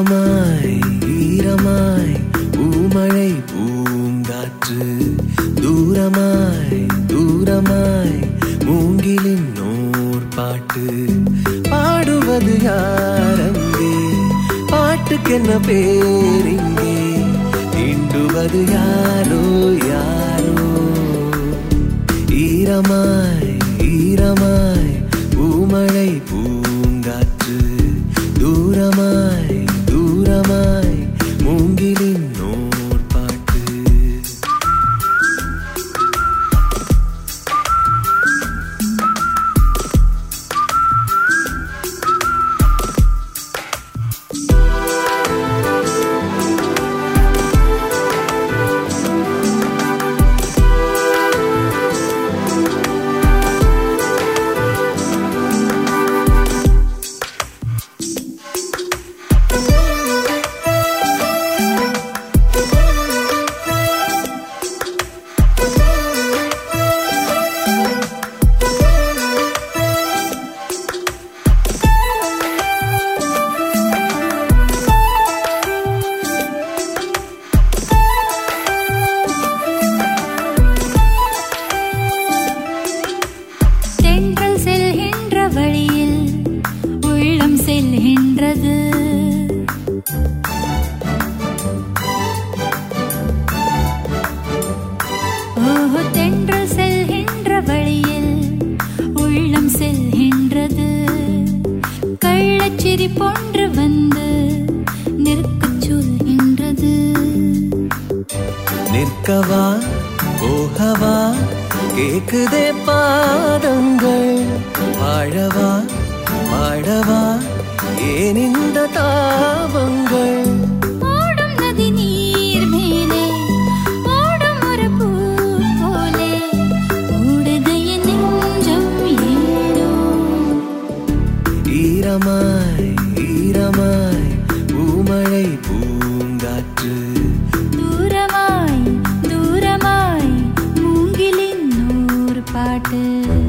ஈரமாய் ஈரமாய் பூமழை பூங்காற்று தூரமாய் தூரமாய் மூங்கிலின் நோர் பாட்டு பாடுவது யாரங்கே பாட்டுக்கென்ன பேரிங்கே தீண்டுவது யாரோ யாரோ ஈரமாய் ஈரமாய் பூமழை பூங்காற்று தூரமாய் தூரமாய் மூங்கிலின் நோர் பாட்டு தென்றல் செல்கின்ற வழியில் உள்ளம் செல்கின்றது கள்ளச்சிரி போன்று வந்து நிற்கச் சொல்கின்றது நிற்கவா போகவா கேக்குதே பாதங்கள் வாழவா பாடவா ஏன் இந்த தாபங்கள் ஓடும் நதி நீர் மேலே ஓடும் ஒரு பூ போலே ஓடுது என் நெஞ்சம் ஏனோ ஈரமாய் ஈரமாய் பூமழை பூங்காற்று தூரமாய் தூரமாய் மூங்கிலின் நூறு பாட்டு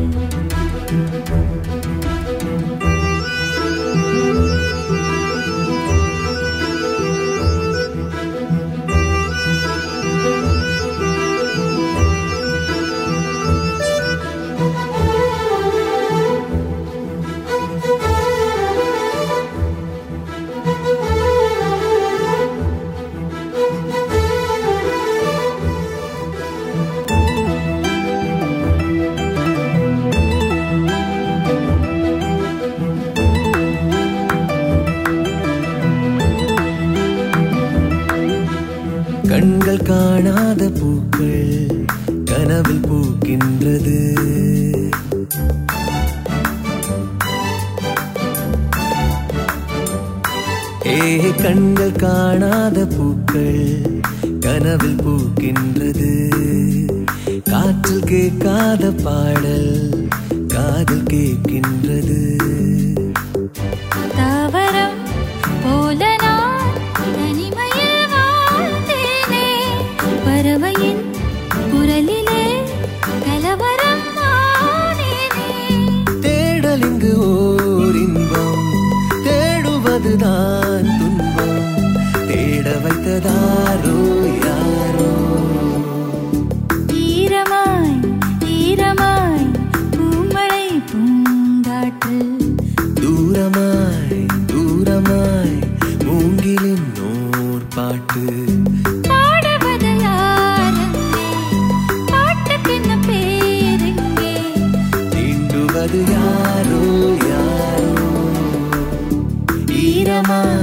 கண்கள் காணாத பூக்கள் கனவில் பூக்கின்றது கண்கள் காணாத பூக்கள் கனவில் பூக்கின்றது காற்றில் கேட்காத பாடல் காதில் கேட்கின்றது தாவரம் போல நான் தனிமையில் வாழ்ந்தேனே பறவையின் குரலிலே கலவரம் ஆனேனே தேடல் இங்கு ஓர் இன்பம் தேடுவதுதான் துன்பம் தேட வைத்ததாரோ யாரோ ஈரமாய் ஈரமாய் பூமழை பூங்காற்று தூரமாய் தூரமாய் மூங்கிலின் நோர் பாட்டு பாடுவது யாரங்கே பாட்டுக்கென்ன பேரெங்கே தீண்டுவது யாரோ யாரோ ஈரமாய்